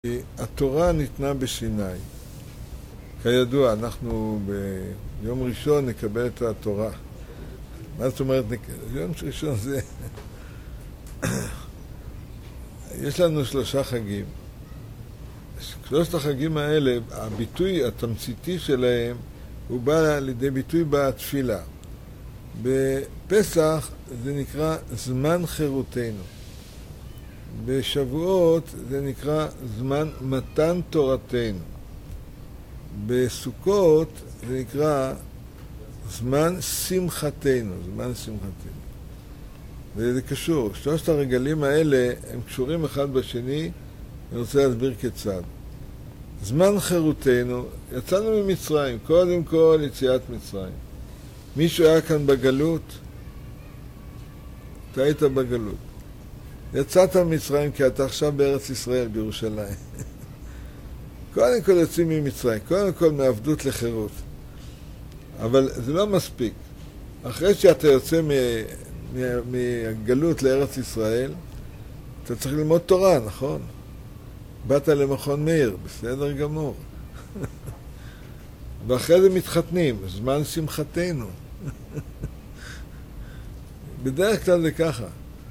התורה ניתנה בסיני. כידוע, אנחנו ביום ראשון נקבל את התורה. מה זאת אומרת? יום ראשון זה... יש לנו 3 חגים. 3 החגים האלה, הביטוי התמציתי שלהם, הוא בא לידי ביטוי בתפילה. בפסח זה נקרא זמן חירותנו. בשבועות זה נקרא זמן מתן תורתנו. בסוכות זה נקרא זמן שמחתנו, זמן שמחתנו. וזה קשור. 3 הרגלים האלה הם קשורים אחד בשני, אני רוצה להסביר כיצד. זמן חירותנו, יצאנו ממצרים, קודם כל יציאת מצרים. מישהו היה כאן בגלות? אתה היית בגלות. יצאת ממצרים כי אתה עכשיו בארץ ישראל, בירושלים. קודם כל יוצאים ממצרים, קודם כל מעבדות לחירות. אבל זה לא מספיק. אחרי שאתה יוצא מהגלות לארץ ישראל, אתה צריך ללמוד תורה, נכון? באת למכון מאיר, בסדר גמור. ואחרי זה מתחתנים, זמן שמחתנו. בדרך כלל זה ככה.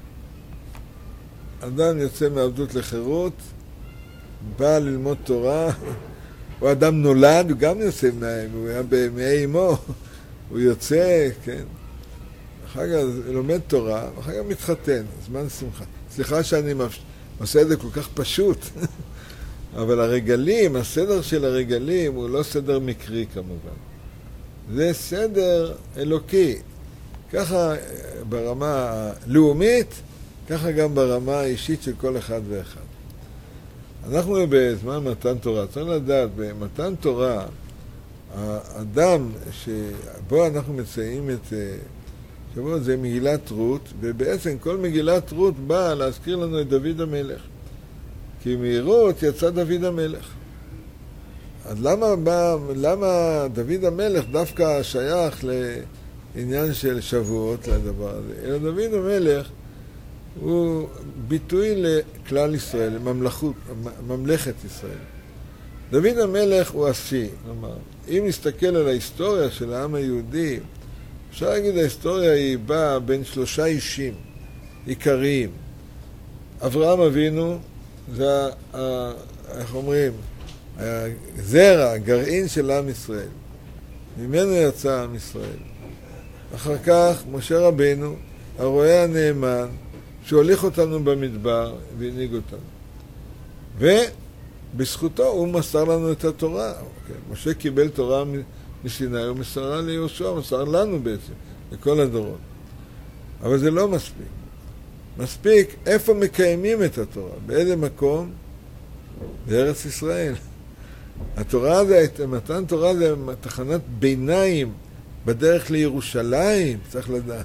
אדם יוצא מעבדות לחירות, בא ללמוד תורה, או אדם נולד, הוא גם יוצא מהם, הוא היה במאי אמו, הוא יוצא, כן. אחר כך לומד תורה, ואחר כך מתחתן, זמן שמחה. סליחה שאני עושה את זה כל כך פשוט, אבל הרגלים, הסדר של הרגלים הוא לא סדר מקרי כמובן. זה סדר אלוקי. ככה ברמה הלאומית, ככה גם ברמה האישית של כל אחד ואחד. אנחנו בזמן מתן תורה, צריך לדעת, במתן תורה, האדם שבו אנחנו מציינים את שבו זה מגילת רות, ובעצם כל מגילת רות באה להזכיר לנו את דוד המלך. כי מרות יצא דוד המלך. אז למה דוד המלך דווקא שייך לעניין של שבועות לדבר הזה? אלא דוד המלך הוא ביטוי לכלל ישראל, ממלכת ישראל. דוד המלך הוא השיא. אם נסתכל על ההיסטוריה של העם היהודי, אפשר להגיד ההיסטוריה היא באה בין 3 אישים עיקריים. אברהם אבינו, זה, איך אומרים, הזרע, הגרעין של עם ישראל. ממנו יצא עם ישראל. אחר כך משה רבינו, הרועה הנאמן, שהוליך אותנו במדבר והנהיג אותנו. ובזכותו הוא מסר לנו את התורה. משה קיבל תורה מסיני, הוא מסרה ליהושע, מסר לנו בעצם, לכל הדורות. אבל זה לא מספיק. מספיק איפה מקיימים את התורה, באיזה מקום? בארץ ישראל. התורה זה, מתן תורה זה תחנת ביניים בדרך לירושלים, צריך לדעת.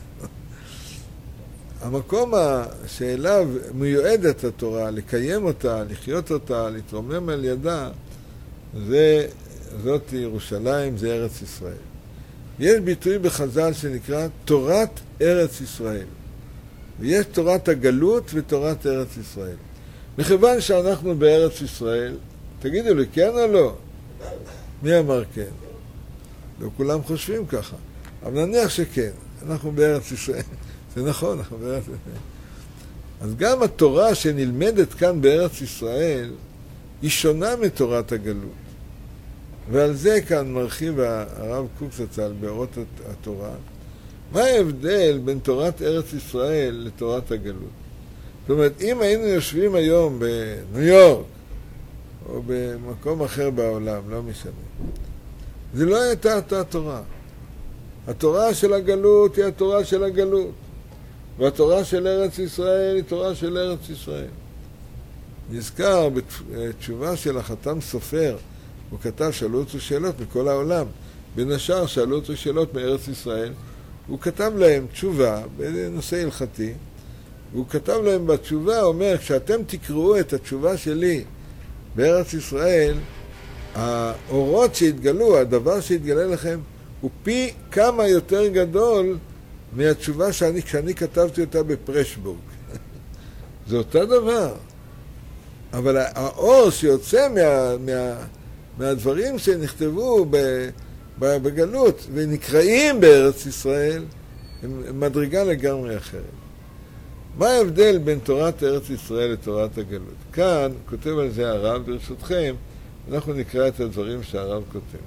המקום שאליו מיועדת התורה, לקיים אותה, לחיות אותה, להתרומם על ידה, זאת ירושלים, זה ארץ ישראל. יש ביטוי בחז"ל שנקרא תורת ארץ ישראל. ויש תורת הגלות ותורת ארץ ישראל. מכיוון שאנחנו בארץ ישראל, תגידו לי, כן או לא? מי אמר כן? לא כולם חושבים ככה. אבל נניח שכן, אנחנו בארץ ישראל. זה נכון, אנחנו בארץ ישראל. אז גם התורה שנלמדת כאן בארץ ישראל, היא שונה מתורת הגלות. ועל זה כאן מרחיב הרב קוק זצ"ל באורות התורה. מה ההבדל בין תורת ארץ ישראל לתורת הגלות? זאת אומרת, אם היינו יושבים היום בניו יורק, או במקום אחר בעולם, לא משנה, זה לא הייתה אותה תורה. התורה של הגלות היא התורה של הגלות, והתורה של ארץ ישראל היא תורה של ארץ ישראל. נזכר בתשובה של החתם סופר, הוא כתב, שאלו אותו שאלות מכל העולם. בין השאר שאלו אותו שאלות מארץ ישראל. הוא כתב להם תשובה בנושא הלכתי. הוא כתב להם בתשובה, אומר, כשאתם תקראו את התשובה שלי בארץ ישראל, האורות שהתגלו, הדבר שהתגלה לכם, הוא פי כמה יותר גדול מהתשובה כשאני כתבתי אותה בפרשבורג. זה אותו דבר. אבל האור שיוצא מהדברים שנכתבו בגלות ונקראים בארץ ישראל, הם מדרגה לגמרי אחרת. מה ההבדל בין תורת ארץ ישראל לתורת הגלות? כאן כותב על זה הרב, ברשותכם, אנחנו נקרא את הדברים שהרב כותב.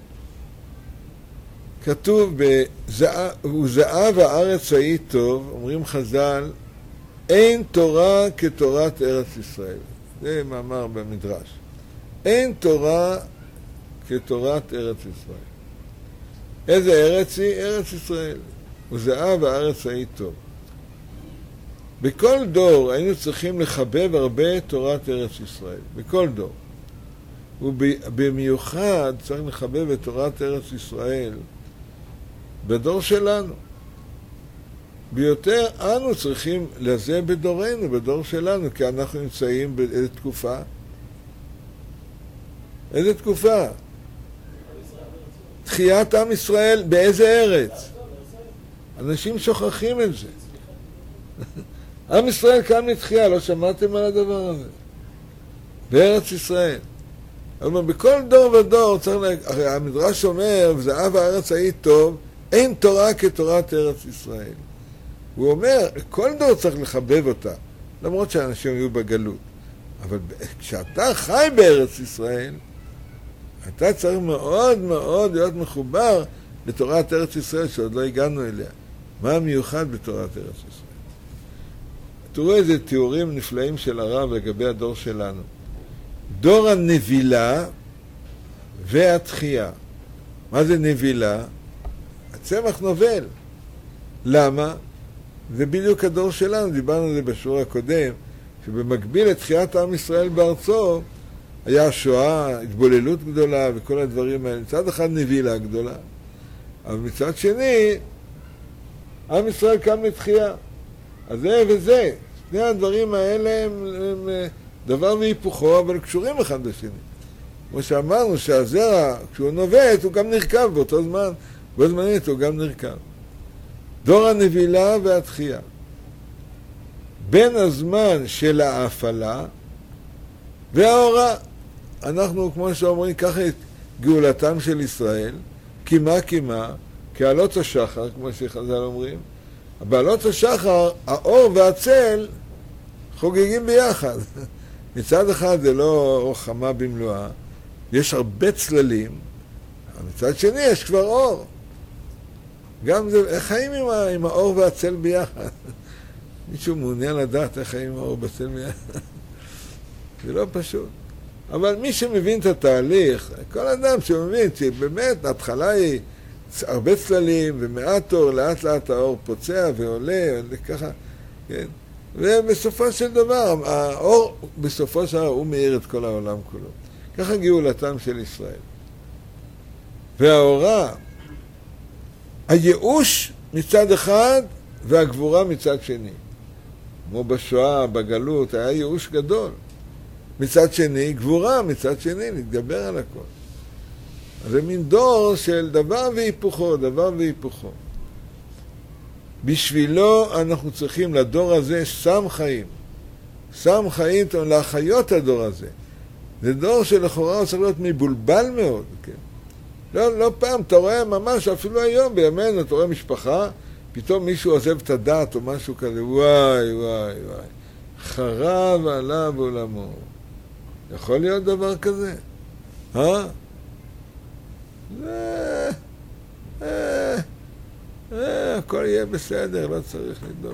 כתוב, וזהב הארץ ההיא טוב, אומרים חז"ל, אין תורה כתורת ארץ ישראל. זה מאמר במדרש. אין תורה כתורת ארץ ישראל. איזה ארץ היא? ארץ ישראל. וזהב הארץ ההיא טוב. בכל דור היינו צריכים לחבב הרבה תורת ארץ ישראל. בכל דור. ובמיוחד צריך לחבב את תורת ארץ ישראל בדור שלנו. ביותר אנו צריכים לזה בדורנו, בדור שלנו, כי אנחנו נמצאים באיזו תקופה. איזה תקופה? תחיית עם ישראל באיזה ארץ? אנשים שוכחים את זה. עם ישראל קם לתחייה, לא שמעתם על הדבר הזה? בארץ ישראל. אבל בכל דור ודור צריך, הרי המדרש אומר, וזהב הארץ ההיא טוב, אין תורה כתורת ארץ ישראל. הוא אומר, כל דור צריך לחבב אותה, למרות שאנשים היו בגלות. אבל כשאתה חי בארץ ישראל, אתה צריך מאוד מאוד להיות מחובר לתורת ארץ ישראל, שעוד לא הגענו אליה. מה המיוחד בתורת ארץ ישראל? תראו איזה תיאורים נפלאים של הרב לגבי הדור שלנו. דור הנבילה והתחייה. מה זה נבילה? הצמח נובל. למה? זה בדיוק הדור שלנו, דיברנו על זה בשיעור הקודם, שבמקביל לתחיית עם ישראל בארצו, היה שואה, התבוללות גדולה וכל הדברים האלה. מצד אחד נבילה גדולה, אבל מצד שני, עם ישראל קם לתחייה. אז זה וזה, שני הדברים האלה הם דבר והיפוכו, אבל קשורים אחד בשני. כמו שאמרנו שהזרע, כשהוא נובט, הוא גם נרכב באותו זמן, בו זמנית הוא גם נרכב. דור הנבילה והתחייה. בין הזמן של ההפעלה וההוראה. אנחנו, כמו שאומרים, ככה את גאולתם של ישראל, כמה, כעלות השחר, כמו שחז"ל אומרים, בעלות השחר, האור והצל חוגגים ביחד. מצד אחד זה לא אור חמה במלואה, יש הרבה צללים, מצד שני יש כבר אור. גם זה, איך חיים עם האור והצל ביחד? מישהו מעוניין לדעת איך חיים עם האור והצל ביחד? זה לא פשוט. אבל מי שמבין את התהליך, כל אדם שמבין שבאמת ההתחלה היא הרבה צללים ומעט אור, לאט לאט האור פוצע ועולה, ככה, כן? ובסופו של דבר, האור בסופו של דבר הוא מאיר את כל העולם כולו. ככה גאולתם של ישראל. וההוראה, הייאוש מצד אחד והגבורה מצד שני. כמו בשואה, בגלות, היה ייאוש גדול. מצד שני, גבורה מצד שני, להתגבר על הכל. אז זה מין דור של דבר והיפוכו, דבר והיפוכו. בשבילו אנחנו צריכים לדור הזה סם חיים. סם חיים להחיות הדור הזה. זה דור שלכאורה הוא צריך להיות מבולבל מאוד, כן? לא פעם, אתה רואה ממש, אפילו היום בימינו, אתה רואה משפחה, פתאום מישהו עוזב את הדת או משהו כזה, וואי, וואי, וואי. חרב עליו עולמו. יכול להיות דבר כזה? הכל יהיה בסדר, לא צריך לדאוג.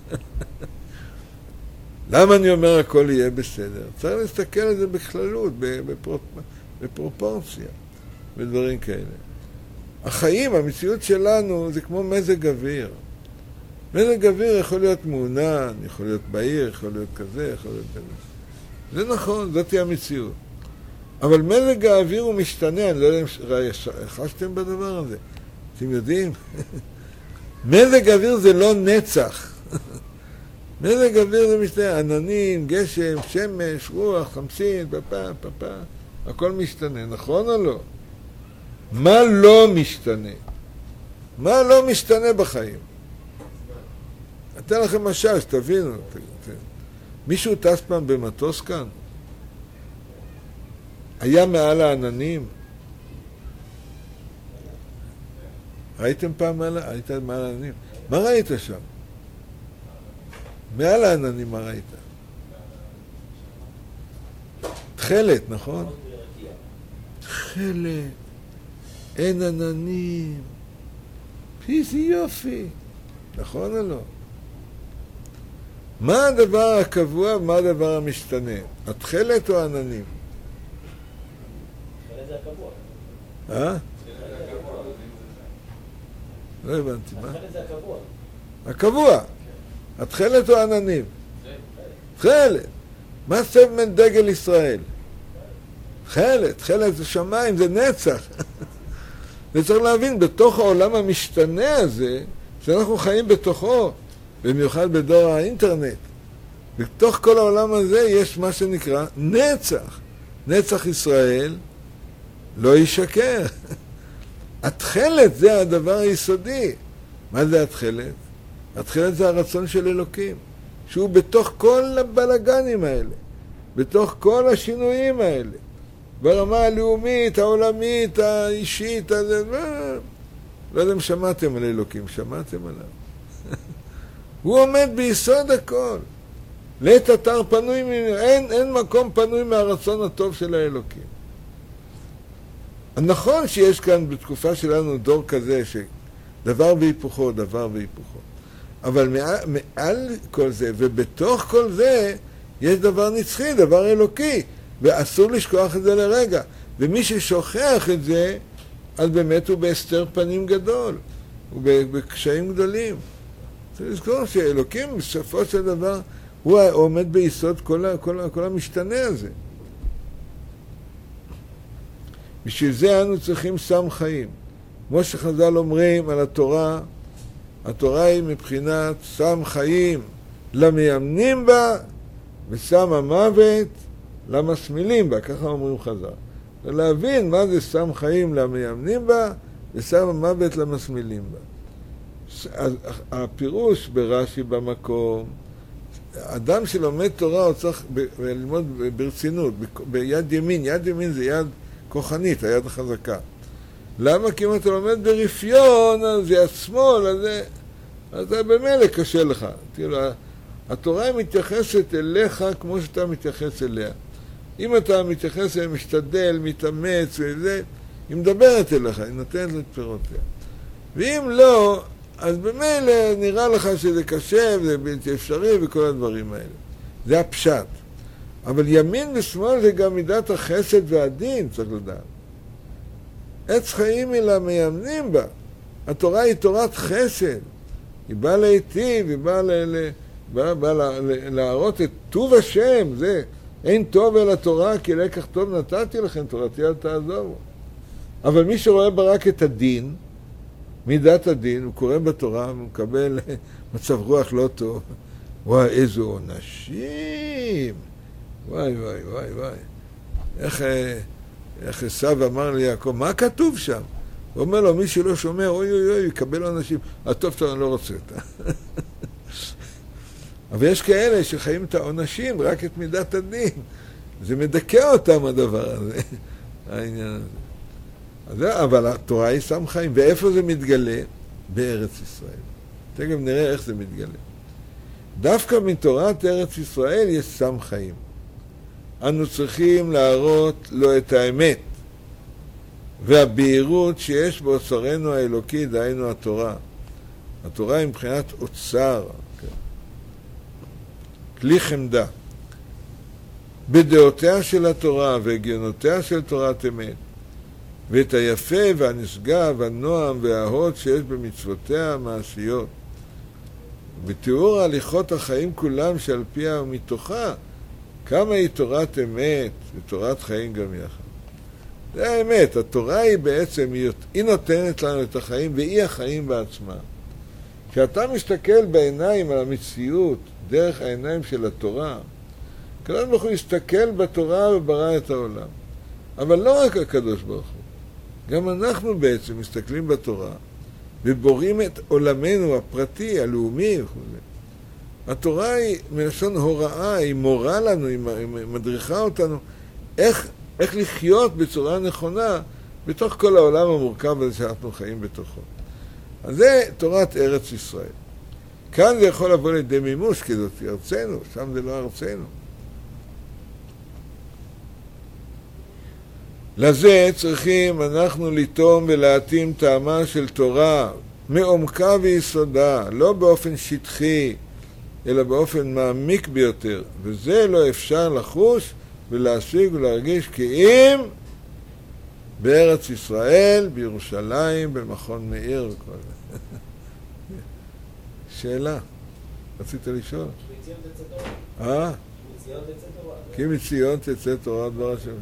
למה אני אומר הכל יהיה בסדר? צריך להסתכל על זה בכללות, בפרופורציה, בדברים כאלה. החיים, המציאות שלנו, זה כמו מזג אוויר. מזג אוויר יכול להיות מעונן, יכול להיות בהיר, יכול להיות כזה, יכול להיות כזה. זה נכון, זאת היא המציאות. אבל מזג האוויר הוא משתנה, אני לא יודע אם חשתם בדבר הזה. אתם יודעים? מזג אוויר זה לא נצח. מזג אוויר זה משתנה, עננים, גשם, שמש, רוח, חמסין, פפה, הכל משתנה, נכון או לא? מה לא משתנה? מה לא משתנה בחיים? אתן לכם משל, שתבינו. מישהו טס פעם במטוס כאן? היה מעל העננים? ראיתם פעם היית מעל העננים? מה ראית שם? מעל העננים מה ראית? תכלת, נכון? תכלת, אין עננים, איזה יופי, נכון או לא? מה הדבר הקבוע ומה הדבר המשתנה? התכלת או העננים? התכלת זה הקבוע. לא הבנתי, מה? התכלת זה הקבוע. הקבוע. התכלת או העננים? תכלת. מה סמל דגל ישראל? תכלת. תכלת זה שמיים, זה נצח. וצריך להבין, בתוך העולם המשתנה הזה, שאנחנו חיים בתוכו, במיוחד בדור האינטרנט, בתוך כל העולם הזה יש מה שנקרא נצח. נצח ישראל לא ישקר. התכלת זה הדבר היסודי. מה זה התכלת? התכלת זה הרצון של אלוקים, שהוא בתוך כל הבלגנים האלה, בתוך כל השינויים האלה, ברמה הלאומית, העולמית, האישית, לא יודע אם שמעתם על אלוקים, שמעתם עליו. הוא עומד ביסוד הכל. לעת אתר פנוי, אין מקום פנוי מהרצון הטוב של האלוקים. נכון שיש כאן בתקופה שלנו דור כזה שדבר והיפוכו, דבר והיפוכו. אבל מעל כל זה ובתוך כל זה יש דבר נצחי, דבר אלוקי, ואסור לשכוח את זה לרגע. ומי ששוכח את זה, אז באמת הוא בהסתר פנים גדול, הוא בקשיים גדולים. צריך לזכור שאלוקים בסופו של דבר הוא עומד ביסוד כל המשתנה הזה. בשביל זה אנו צריכים סם חיים. כמו שחז"ל אומרים על התורה, התורה היא מבחינת סם חיים למיימנים בה וסם המוות למסמילים בה, ככה אומרים חז"ל. להבין מה זה סם חיים למיימנים בה וסם המוות למסמילים בה. אז הפירוש ברש"י במקום, אדם שלומד תורה הוא צריך ללמוד ברצינות, ביד ימין. יד ימין זה יד כוחנית, היד החזקה. למה? כי אם אתה לומד ברפיון, אז זה השמאל, אז זה במילא קשה לך. תראו, התורה מתייחסת אליך כמו שאתה מתייחס אליה. אם אתה מתייחס אליה, משתדל, מתאמץ וזה, היא מדברת אליך, היא נותנת את פירותיה. ואם לא, אז במילא נראה לך שזה קשה וזה בלתי אפשרי וכל הדברים האלה. זה הפשט. אבל ימין ושמאל זה גם מידת החסד והדין, צריך לדעת. עץ חיים היא למיימנים בה. התורה היא תורת חסד. היא באה להיטיב, היא באה להראות את טוב השם. זה, אין טוב אל התורה, כי לקח טוב נתתי לכם, תורתי אל תעזובו. אבל מי שרואה בה רק את הדין, מידת הדין, הוא קורא בתורה, הוא מקבל מצב רוח לא טוב. וואי, איזו עונשים. וואי, וואי, וואי, וואי. איך עשיו אמר לי יעקב, מה כתוב שם? הוא אומר לו, מי שלא שומע, אוי אוי אוי, יקבל עונשים. הטוב טוב, אני לא רוצה אותה. אבל יש כאלה שחיים את העונשים, רק את מידת הדין. זה מדכא אותם הדבר הזה, העניין הזה. אבל התורה היא סם חיים. ואיפה זה מתגלה? בארץ ישראל. תכף נראה איך זה מתגלה. דווקא מתורת ארץ ישראל יש סם חיים. אנו צריכים להראות לו את האמת והבהירות שיש באוצרנו האלוקי, דהיינו התורה. התורה היא מבחינת אוצר, כלי חמדה. בדעותיה של התורה והגיונותיה של תורת אמת, ואת היפה והנשגב, הנועם וההוד שיש במצוותיה המעשיות. בתיאור הליכות החיים כולם שעל פיה ומתוכה, כמה היא תורת אמת ותורת חיים גם יחד. זה האמת, התורה היא בעצם, היא נותנת לנו את החיים והיא החיים בעצמה. כשאתה מסתכל בעיניים על המציאות, דרך העיניים של התורה, הקדוש ברוך הוא יסתכל בתורה וברא את העולם. אבל לא רק הקדוש ברוך הוא, גם אנחנו בעצם מסתכלים בתורה ובורים את עולמנו הפרטי, הלאומי וכו'. התורה היא מלשון הוראה, היא מורה לנו, היא מדריכה אותנו איך איך לחיות בצורה נכונה בתוך כל העולם המורכב הזה שאנחנו חיים בתוכו. אז זה תורת ארץ ישראל. כאן זה יכול לבוא לידי מימוש, כי זאת ארצנו, שם זה לא ארצנו. לזה צריכים אנחנו לטום ולהתאים טעמה של תורה מעומקה ויסודה, לא באופן שטחי, אלא באופן מעמיק ביותר. וזה לא אפשר לחוש ולהשיג ולהרגיש כי אם בארץ ישראל, בירושלים, במכון מאיר וכל זה. שאלה, רצית לשאול? מציון תצא תורה. מציון תצא תורה. כי מציון תצא תורה דבר השם.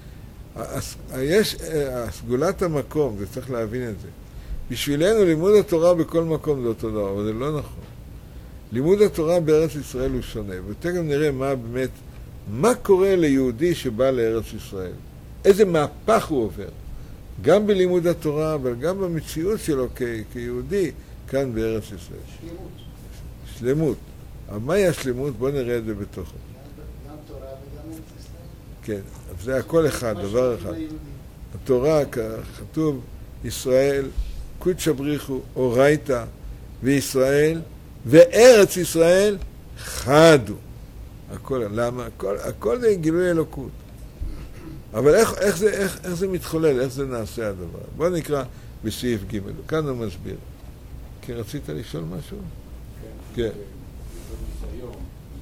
יש סגולת המקום, זה צריך להבין את זה. בשבילנו לימוד התורה בכל מקום זה אותו דבר, אבל זה לא נכון. לימוד התורה בארץ ישראל הוא שונה, ותכף נראה מה קורה ליהודי שבא לארץ ישראל. איזה מהפך הוא עובר, גם בלימוד התורה, אבל גם במציאות שלו כיהודי כאן בארץ ישראל. שלמות. אבל מהי השלמות? בוא נראה את זה בתוכו. גם תורה וגם ארץ ישראל. כן, זה הכל אחד, דבר אחד. התורה, כתוב, ישראל, קודשא בריחו, אורייתא, וישראל, וארץ ישראל, חדו. הכל, למה? הכל זה גילוי אלוקות. אבל איך זה מתחולל, איך זה נעשה הדבר? בוא נקרא בסעיף ג', כאן הוא מסביר. כי רצית לשאול משהו? כן. כן. בניסיון,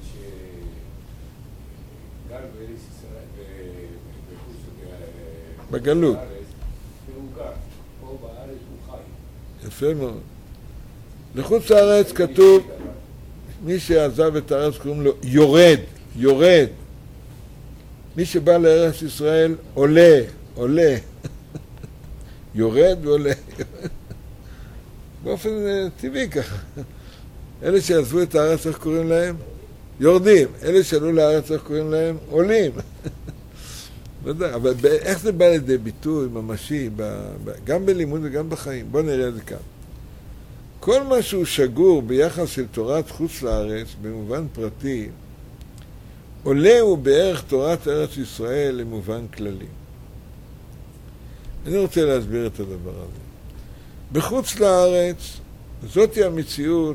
שגר בארץ ישראל, בגלות. והוא גר, פה בארץ הוא חי. יפה מאוד. לחוץ לארץ כתוב, מי שעזב את הארץ קוראים לו יורד. מי שבא לארץ ישראל עולה. יורד ועולה. באופן טבעי ככה. אלה שעזבו את הארץ, איך קוראים להם? יורדים. אלה שעלו לארץ, איך קוראים להם? עולים. אבל איך זה בא לידי ביטוי ממשי, גם בלימוד וגם בחיים? בואו נראה את זה כאן. כל מה שהוא שגור ביחס של תורת חוץ לארץ, במובן פרטי, עולה הוא בערך תורת ארץ ישראל למובן כללי. אני רוצה להסביר את הדבר הזה. בחוץ לארץ, זאת היא המציאות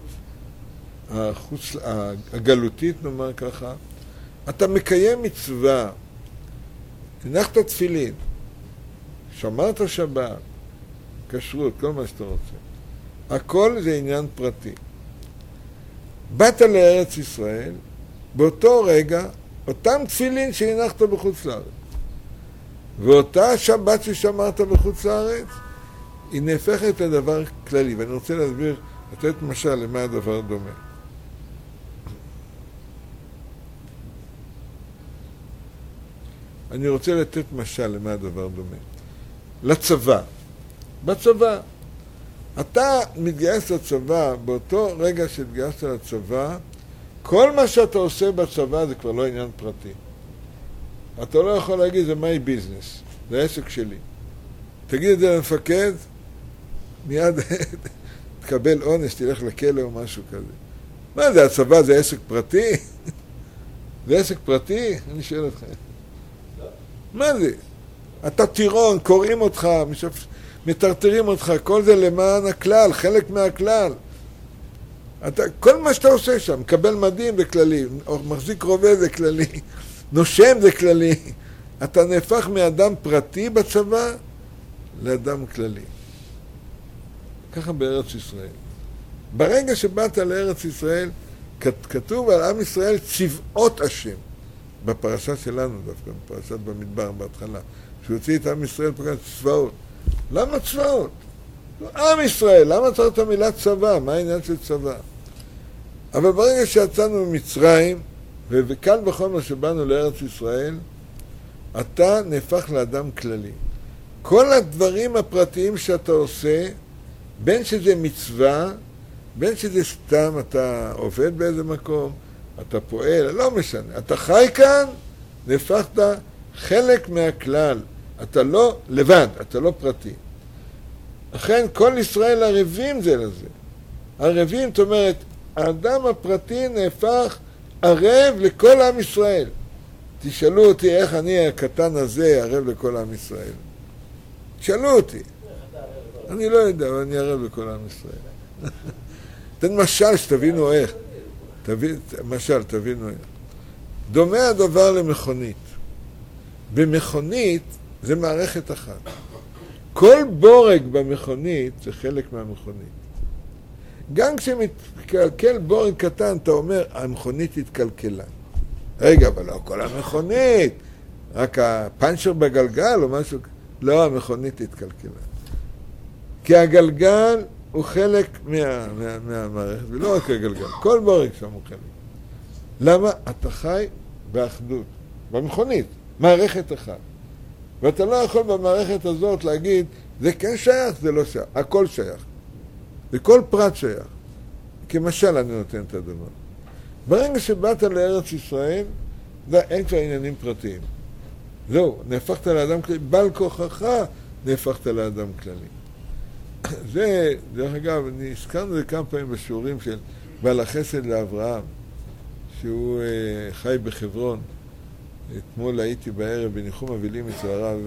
הגלותית, נאמר ככה. אתה מקיים מצווה, הנחת תפילין, שמרת שבת, כשרות, כל מה שאתה רוצה. הכל זה עניין פרטי. באת לארץ ישראל, באותו רגע, אותם תפילין שהנחת בחוץ לארץ, ואותה שבת ששמרת בחוץ לארץ, היא נהפכת לדבר כללי. ואני רוצה להסביר, לתת משל למה הדבר דומה. אני רוצה לתת משל למה הדבר דומה. לצבא. בצבא. אתה מתגייס לצבא, באותו רגע שהתגייסת לצבא, כל מה שאתה עושה בצבא זה כבר לא עניין פרטי. אתה לא יכול להגיד, זה my business, זה העסק שלי. תגיד את זה למפקד, מיד תקבל עונש, תלך לכלא או משהו כזה. מה זה, הצבא זה עסק פרטי? זה עסק פרטי? אני שואל אותך. מה זה? אתה טירון, קוראים אותך, מטרטרים אותך, כל זה למען הכלל, חלק מהכלל. כל מה שאתה עושה שם, מקבל מדים זה כללי, מחזיק רובה זה כללי, נושם זה כללי. אתה נהפך מאדם פרטי בצבא לאדם כללי. ככה בארץ ישראל. ברגע שבאת לארץ ישראל, כתוב על עם ישראל צבאות השם. בפרשה שלנו דווקא, בפרשת במדבר בהתחלה, שהוציא את עם ישראל פרשת צבאות. למה צבאות? עם ישראל, למה צריך את המילה צבא? מה העניין של צבא? אבל ברגע שיצאנו ממצרים, וכאן בכל מה שבאנו לארץ ישראל, אתה נהפך לאדם כללי. כל הדברים הפרטיים שאתה עושה, בין שזה מצווה, בין שזה סתם, אתה עובד באיזה מקום, אתה פועל, לא משנה. אתה חי כאן, נהפכת חלק מהכלל. אתה לא לבד, אתה לא פרטי. לכן כל ישראל ערבים זה לזה. ערבים, זאת אומרת, האדם הפרטי נהפך ערב לכל עם ישראל. תשאלו אותי איך אני הקטן הזה ערב לכל עם ישראל. תשאלו אותי. אני לא יודע, אבל אני ערב לכל עם ישראל. תן משל שתבינו איך. משל, תבינו איך. דומה הדבר למכונית. במכונית זה מערכת אחת. כל בורג במכונית זה חלק מהמכונית. גם כשמתקלקל בורג קטן, אתה אומר, המכונית התקלקלה. רגע, אבל לא כל המכונית, רק הפנצ'ר בגלגל או משהו, לא, המכונית התקלקלה. כי הגלגל הוא חלק מהמערכת, ולא רק הגלגל, כל בורג שם הוא חלק. למה? אתה חי באחדות, במכונית, מערכת אחת. ואתה לא יכול במערכת הזאת להגיד, זה כן שייך, זה לא שייך, הכל שייך. וכל פרט שייך. כמשל אני נותן את הדבר. ברגע שבאת לארץ ישראל, אין כבר עניינים פרטיים. זהו, נהפכת לאדם כללי, בעל כוחך נהפכת לאדם כללי. זה, דרך אגב, אני הזכרנו את זה כמה פעמים בשיעורים של בעל החסד לאברהם, שהוא חי בחברון. אתמול הייתי בערב בניחום אבלים אצל הרב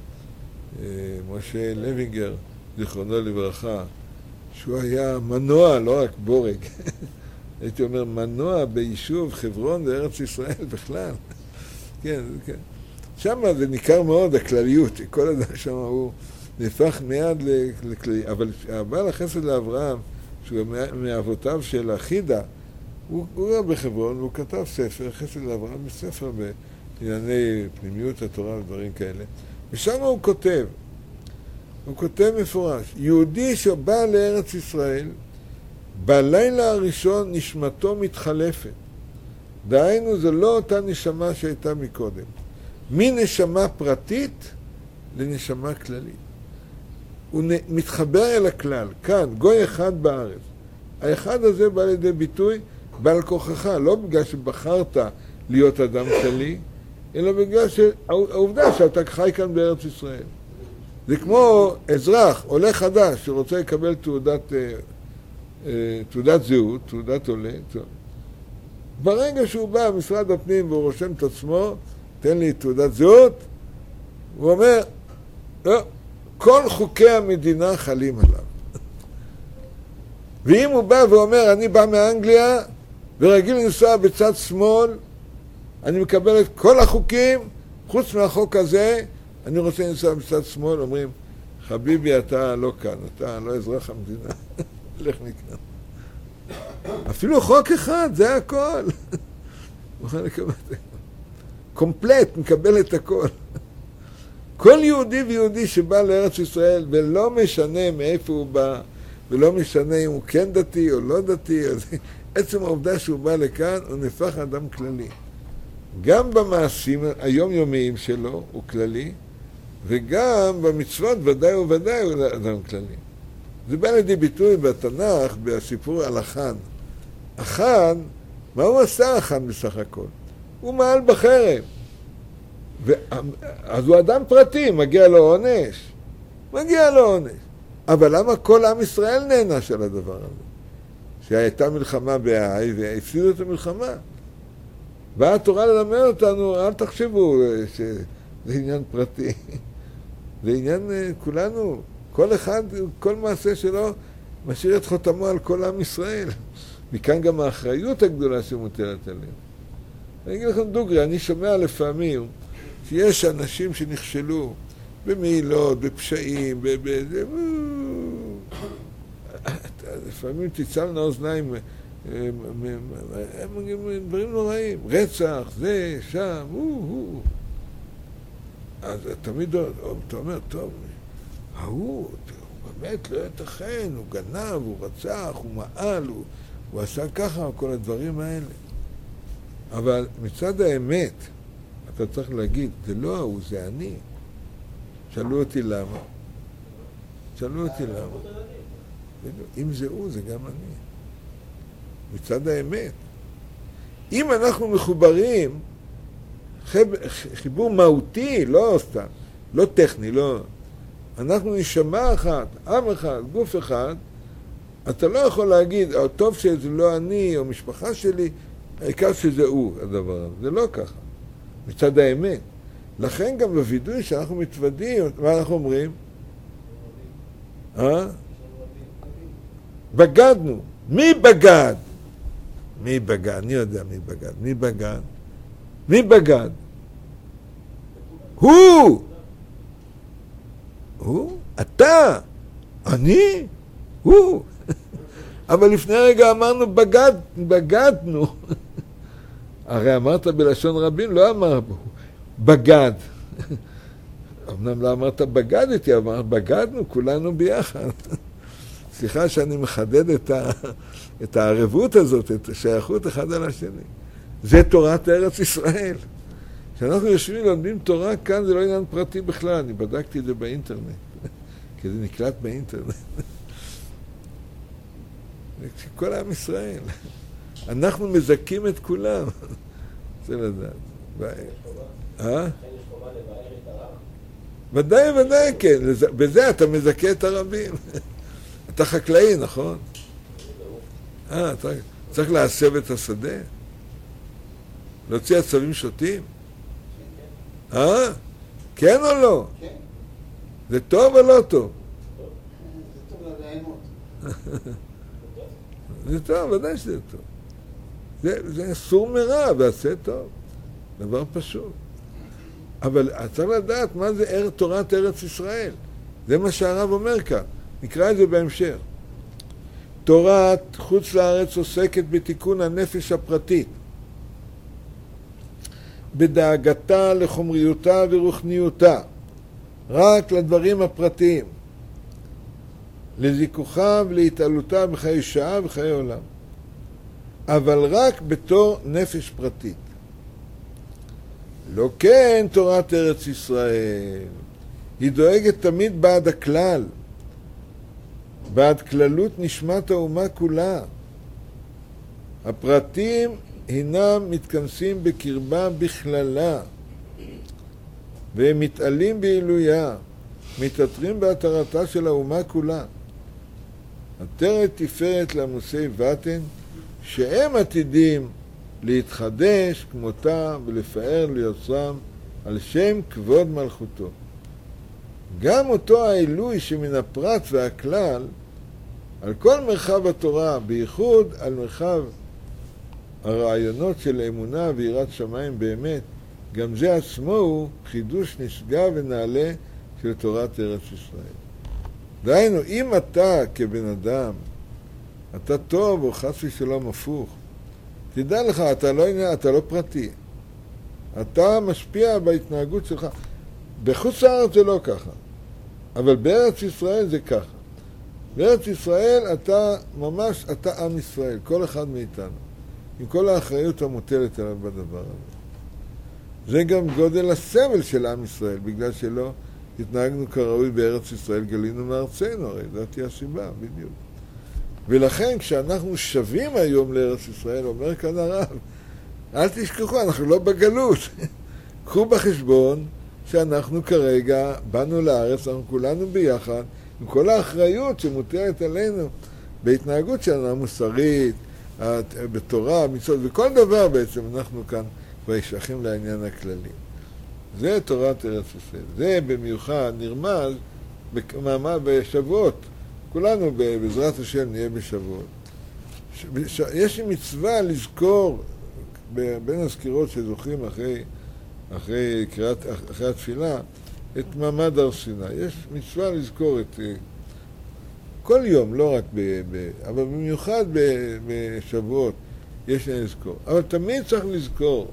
משה לוינגר, זיכרונו לברכה, שהוא היה מנוע, לא רק בורג. הייתי אומר, מנוע ביישוב חברון בארץ ישראל בכלל. כן, כן. שם זה ניכר מאוד, הכלליות. כל אדם שם הוא נהפך מיד לכללי. אבל הבעל החסד לאברהם, שהוא מאבותיו של החידה, הוא היה בחברון, והוא כתב ספר, חסד לאברהם, בספר בענייני פנימיות התורה ודברים כאלה. ושם הוא כותב מפורש, יהודי שבא לארץ ישראל, בלילה הראשון נשמתו מתחלפת. דהיינו, זה לא אותה נשמה שהייתה מקודם. מנשמה פרטית לנשמה כללית. הוא מתחבר אל הכלל, כאן, גוי אחד בארץ. האחד הזה בא לידי ביטוי בעל כוחך, לא בגלל שבחרת להיות אדם כללי, אלא בגלל העובדה שאתה חי כאן בארץ ישראל. זה כמו אזרח, עולה חדש, שרוצה לקבל תעודת זהות, תעודת עולה. ברגע שהוא בא משרד הפנים והוא רושם את עצמו, תן לי תעודת זהות, הוא אומר, לא, כל חוקי המדינה חלים עליו. ואם הוא בא ואומר, אני בא מאנגליה, ורגיל לנסוע בצד שמאל, אני מקבל את כל החוקים, חוץ מהחוק הזה, אני רוצה לנסוע בצד שמאל, אומרים, חביבי, אתה לא כאן, אתה לא אזרח המדינה, לך מכאן. אפילו חוק אחד, זה הכל. קומפלט, מקבל את הכל. כל יהודי ויהודי שבא לארץ ישראל, ולא משנה מאיפה הוא בא, ולא משנה אם הוא כן דתי או לא דתי, אז עצם העובדה שהוא בא לכאן, הוא נהפך אדם כללי. גם במעשים היומיומיים שלו הוא כללי, וגם במצוות ודאי וודאי הוא אדם כללי. זה בא לידי ביטוי בתנ"ך, בסיפור על החאן. החאן, מה הוא עשה החאן בסך הכל? הוא מעל בחרב. אז הוא אדם פרטי, מגיע לו עונש. מגיע לו עונש. אבל למה כל עם ישראל נענש על הדבר הזה? שהייתה מלחמה בהאי והפסידו את המלחמה. באה התורה ללמד אותנו, אל תחשבו שזה עניין פרטי. זה עניין כולנו, כל אחד, כל מעשה שלו משאיר את חותמו על כל עם ישראל. מכאן גם האחריות הגדולה שמוטלת עליהם. אני אגיד לכם דוגרי, אני שומע לפעמים שיש אנשים שנכשלו במעילות, בפשעים, לפעמים תצלנה אוזניים, דברים נוראים, רצח, זה, שם, אז תמיד אתה אומר, טוב, הוא באמת לא יתכן, הוא גנב, הוא רצח, הוא מעל, הוא עשה ככה, כל הדברים האלה. אבל מצד האמת, אתה צריך להגיד, זה לא הוא, זה אני. שאלו אותי למה. אם זה הוא, זה גם אני. מצד האמת. אם אנחנו מחוברים, חיבור מהותי, לא סתם, לא טכני, לא. אנחנו נשמה אחת, עם אחד, גוף אחד, אתה לא יכול להגיד, טוב שזה לא אני או משפחה שלי, העיקר שזה הוא, הדבר הזה. זה לא ככה. מצד האמת. לכן גם בווידוי שאנחנו מתוודים, מה אנחנו אומרים? בגדנו. מי בגד? מי בגד? אני יודע מי בגד. מי בגד? מי בגד? הוא! הוא? אתה! אני? הוא! אבל לפני רגע אמרנו בגדנו. הרי אמרת בלשון רבים, לא אמר בגד. אמנם לא אמרת בגדתי, אמרת בגדנו כולנו ביחד. סליחה שאני מחדד את הערבות הזאת, את השייכות אחד על השני. זה תורת ארץ ישראל. כשאנחנו יושבים לומדים תורה כאן, זה לא עניין פרטי בכלל, אני בדקתי את זה באינטרנט, כי זה נקלט באינטרנט. כל עם ישראל. אנחנו מזכים את כולם. זה לדעת. ודאי, כן. בזה אתה מזכה את הרבים. אתה חקלאי, נכון? אתה צריך להסב את השדה? להוציא עצבים שוטים? כן או לא? כן. זה טוב או לא טוב? זה טוב לדיינות. זה טוב, ודאי שזה טוב. זה סור מרע ועשה טוב. דבר פשוט. אבל צריך לדעת מה זה תורת ארץ ישראל. זה מה שהרב אומר כאן. נקרא את זה בהמשך. תורת חוץ לארץ עוסקת בתיקון הנפש הפרטית, בדאגתה לחומריותה ורוחניותה, רק לדברים הפרטיים, לזיכוכה ולהתעלותה בחיי שעה וחיי עולם, אבל רק בתור נפש פרטית. לא כן תורת ארץ ישראל, היא דואגת תמיד בעד הכלל, בעד כללות נשמת האומה כולה. הפרטים הינם מתכנסים בקרבה בכללה, והם מתעלים בעילויה, מתעטרים בהתרתה של האומה כולה. עטרת תפארת לעמוסי בטן, שהם עתידים להתחדש כמותה ולפאר ליוצרם על שם כבוד מלכותו. גם אותו העילוי שמן הפרט והכלל, על כל מרחב התורה, בייחוד על מרחב הרעיונות של אמונה ויראת שמיים באמת, גם זה עצמו הוא חידוש נשגב ונעלה של תורת ארץ ישראל. דהיינו, אם אתה כבן אדם, אתה טוב או חס ושלום הפוך, תדע לך, אתה לא פרטי. אתה משפיע בהתנהגות שלך. בחוץ לארץ זה לא ככה. אבל בארץ ישראל זה ככה. בארץ ישראל אתה עם ישראל, כל אחד מאיתנו. עם כל האחריות המוטלת עליו בדבר הזה. זה גם גודל הסבל של עם ישראל, בגלל שלא התנהגנו כראוי בארץ ישראל, גלינו מארצנו, הרי זאת היא הסיבה, בדיוק. ולכן כשאנחנו שווים היום לארץ ישראל, אומר כאן הרב, אל תשכחו, אנחנו לא בגלות. קחו בחשבון שאנחנו כרגע באנו לארץ, אנחנו כולנו ביחד, עם כל האחריות שמוטלת עלינו בהתנהגות שלנו המוסרית, בתורה, מצוות, וכל דבר בעצם אנחנו כאן כבר שייכים לעניין הכללי. זה תורת ארץ ישראל. זה במיוחד נרמז בשבועות. כולנו בעזרת השם נהיה בשבועות. יש לי מצווה לזכור, בין הסקירות שזוכרים אחרי התפילה, את מעמד הר סיני. יש מצווה לזכור כל יום, לא רק אבל במיוחד בשבועות יש לזכור. אבל תמיד צריך לזכור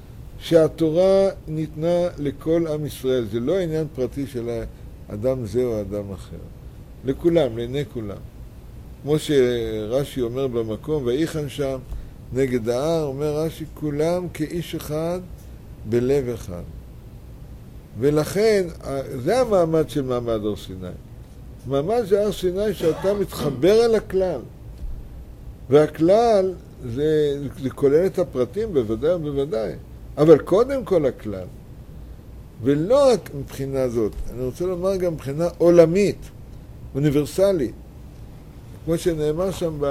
שהתורה ניתנה לכל עם ישראל. זה לא עניין פרטי של אדם זה או אדם אחר. לכולם, לעיני כולם. כמו שרש"י אומר במקום, ויחן שם נגד ההר, אומר רש"י, כולם כאיש אחד בלב אחד. ולכן, זה המעמד של מעמד הר סיני. מעמד של הר סיני שאתה מתחבר על הכלל. והכלל זה כולל את הפרטים בוודאי ובוודאי. אבל קודם כל הכלל. ולא רק מבחינה זאת, אני רוצה לומר גם מבחינה עולמית, אוניברסלית. כמו שנאמר שם,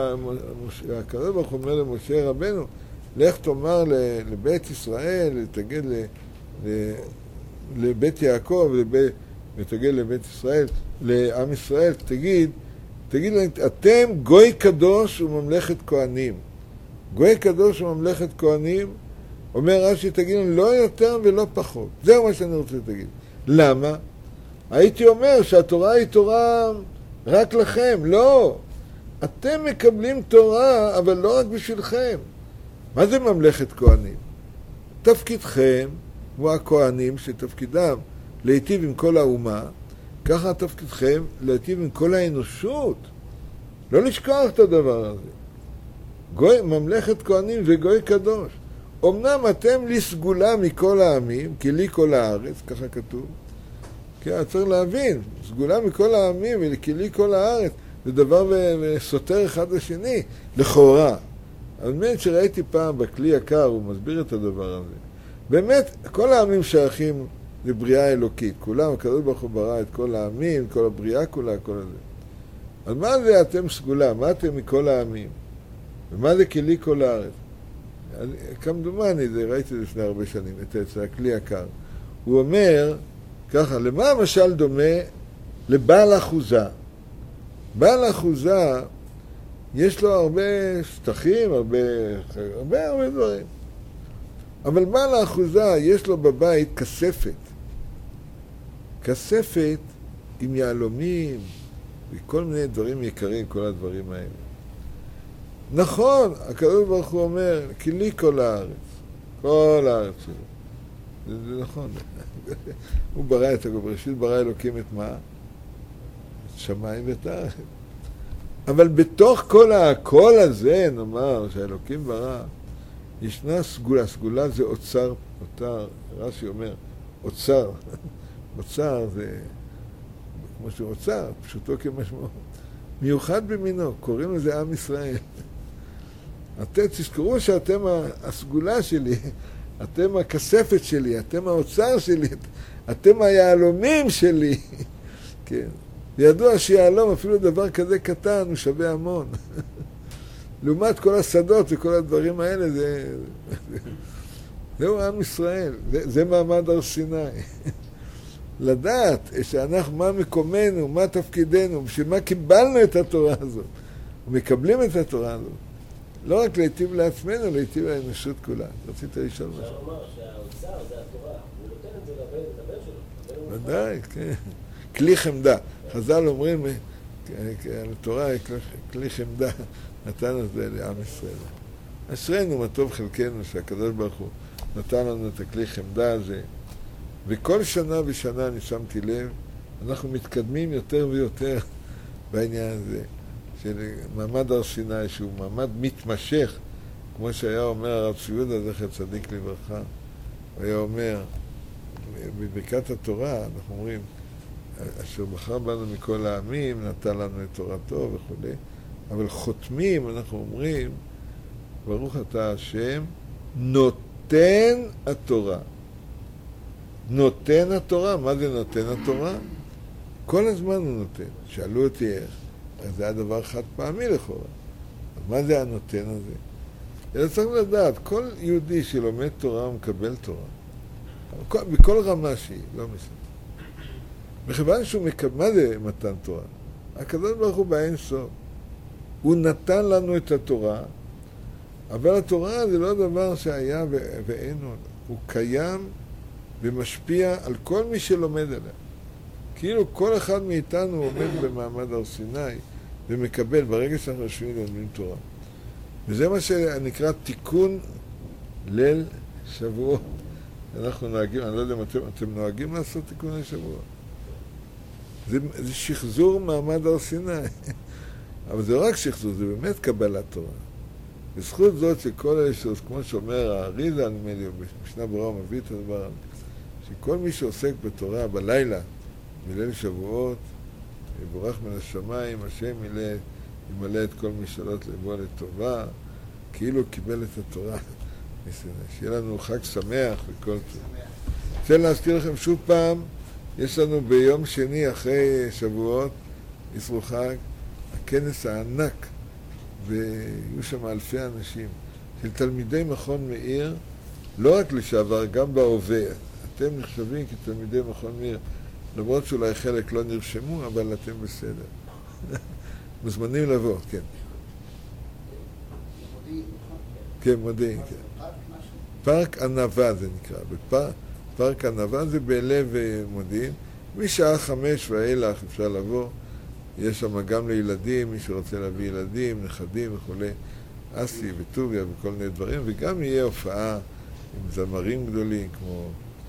הקדוש ברוך הוא אומר למשה רבנו, לך תאמר לבית ישראל, תגיד לבית יעקב, ותגיד לבית ישראל, לעם ישראל, תגיד להם, אתם גוי קדוש וממלכת כהנים. גוי קדוש וממלכת כהנים, אומר רש"י, תגיד להם, לא יותר ולא פחות. זהו מה שאני רוצה להגיד. למה? הייתי אומר שהתורה היא תורה רק לכם. לא. אתם מקבלים תורה, אבל לא רק בשבילכם. מה זה ממלכת כהנים? תפקידכם הוא הכהנים שתפקידם להיטיב עם כל האומה, ככה תפקידכם להיטיב עם כל האנושות. לא לשכוח את הדבר הזה. ממלכת כהנים וגוי קדוש. אמנם אתם לי סגולה מכל העמים, כי לי כל הארץ, ככה כתוב. כן, צריך להבין, סגולה מכל העמים וכי לי כל הארץ, זה דבר סותר אחד לשני, לכאורה. אבל באמת שראיתי פעם בכלי יקר, הוא מסביר את הדבר הזה. באמת, כל העמים שייכים לבריאה אלוקית. כולם, הקדוש ברוך הוא ברא את כל העמים, כל הבריאה כולה, כל הזה. אז מה זה אתם סגולה? מה אתם מכל העמים? ומה זה כי לי כל הארץ? כמדומני, ראיתי את זה לפני הרבה שנים, את הכלי יקר. הוא אומר, ככה, למה המשל דומה? לבעל אחוזה. בעל אחוזה, יש לו הרבה שטחים, הרבה דברים. אבל בעל האחוזה, יש לו בבית כספת. כספת עם יהלומים, וכל מיני דברים יקרים, כל הדברים האלה. נכון, הקדוש ברוך הוא אומר, כי לי כל הארץ. כל הארץ שלו. זה נכון. הוא ברא את הכל, בראשית ברא אלוקים את מה? את שמיים ואת הארץ. אבל בתוך כל הכל הזה, נאמר, שהאלוקים ברא, ישנה סגולה. סגולה זה אוצר, רש"י אומר, אוצר. אוצר זה, כמו שהוא אוצר, פשוטו כמשמעו. מיוחד במינו, קוראים לזה עם ישראל. אתם תזכרו שאתם הסגולה שלי, אתם הכספת שלי, אתם האוצר שלי, אתם היהלומים שלי. כן. ידוע שיהלום, אפילו דבר כזה קטן, הוא שווה המון. לעומת כל השדות וכל הדברים האלה, זהו עם ישראל, זה מעמד הר סיני. לדעת שאנחנו, מה מקומנו, מה תפקידנו, בשביל מה קיבלנו את התורה הזאת, ומקבלים את התורה הזאת. לא רק להיטיב לעצמנו, להיטיב לאנושות כולה. רצית לשאול משהו? אפשר לומר שהאוצר זה התורה, הוא נותן את זה לבן שלו. ודאי, כן. כלי חמדה. חז"ל אומרים, התורה היא כלי חמדה, נתן את זה לעם ישראל. אשרינו מה טוב חלקנו שהקדוש ברוך הוא נתן לנו את הכלי חמדה הזה, וכל שנה ושנה אני שמתי לב, אנחנו מתקדמים יותר ויותר בעניין הזה, של מעמד הר סיני, שהוא מעמד מתמשך, כמו שהיה אומר הרב צבי יהודה זכר צדיק לברכה, הוא היה אומר, בברכת התורה, אנחנו אומרים, אשר בחר בנו מכל העמים, נתן לנו את תורתו וכו'. אבל חותמים, אנחנו אומרים, ברוך אתה השם, נותן התורה. נותן התורה, מה זה נותן התורה? כל הזמן הוא נותן. שאלו אותי איך. אז זה היה דבר חד פעמי לכאורה. אז מה זה הנותן הזה? אלא צריך לדעת, כל יהודי שלומד תורה הוא מקבל תורה. בכל רמה שהיא, לא משנה. מכיוון שהוא מקבל, מה זה מתן תורה? הקדוש ברוך הוא באין סוף. הוא נתן לנו את התורה, אבל התורה זה לא דבר שהיה ואין עוד. הוא קיים ומשפיע על כל מי שלומד עליה. כאילו כל אחד מאיתנו עומד במעמד הר סיני ומקבל ברגע שאנחנו יושבים ללמוד תורה. וזה מה שנקרא תיקון ליל שבועות. אנחנו נוהגים, אני לא יודע אם אתם נוהגים לעשות תיקון ליל שבועות. זה שחזור מעמד הר סיני. אבל זה לא רק שחזור, זה באמת קבלת תורה. בזכות זאת שכל אלה שעושה, כמו שאומר האריזה, נדמה לי, במשנה ברורה מביא את הדבר הזה, שכל מי שעוסק בתורה בלילה, בליל שבועות, יבורך מן השמיים, השם ימלא את כל משאלות לבוא לטובה, כאילו קיבל את התורה. שיהיה לנו חג שמח וכל זה. רוצה להזכיר לכם שוב פעם, יש לנו ביום שני אחרי שבועות, ישרו חג, הכנס הענק, ויהיו שם אלפי אנשים, של תלמידי מכון מאיר, לא רק לשעבר, גם בהווה. אתם נחשבים כתלמידי מכון מיר, למרות שאולי חלק לא נרשמו, אבל אתם בסדר. מוזמנים לבוא, כן. מודיעין, נכון? כן, מודיעין, כן. פארק משהו? פארק ענבה זה נקרא. פארק ענבה זה בלב מודיעין. משעה 5 ואילך אפשר לבוא. יש שם גם לילדים, מי שרוצה להביא ילדים, נכדים וכולי. אסי וטוביה וכל מיני דברים, וגם יהיה הופעה עם זמרים גדולים כמו...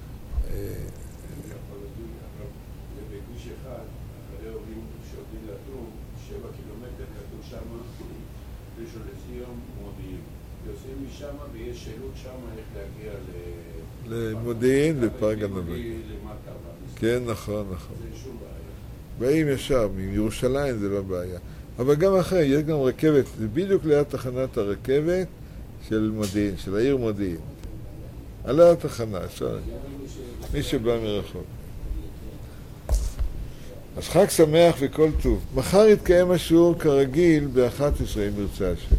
בכביש אחד, אחרי הורים שעובדים לדון, 7 קילומטר כתוב שם, ראשון לציון מודיעין. יוצאים משם ויש שאלות שם איך להגיע למודיעין, לפארק ענבה. למטה. כן, נכון, נכון. זה שום בעיה. באים ישר, מירושלים זה לא בעיה. אבל גם אחרי, יש גם רכבת, זה בדיוק ליד תחנת הרכבת של מודיעין, של העיר מודיעין. על התחנה, אפשר, מי שבא מרחוק. אז חג שמח וכל טוב. מחר יתקיים השיעור כרגיל ב-11 אם ירצה השם.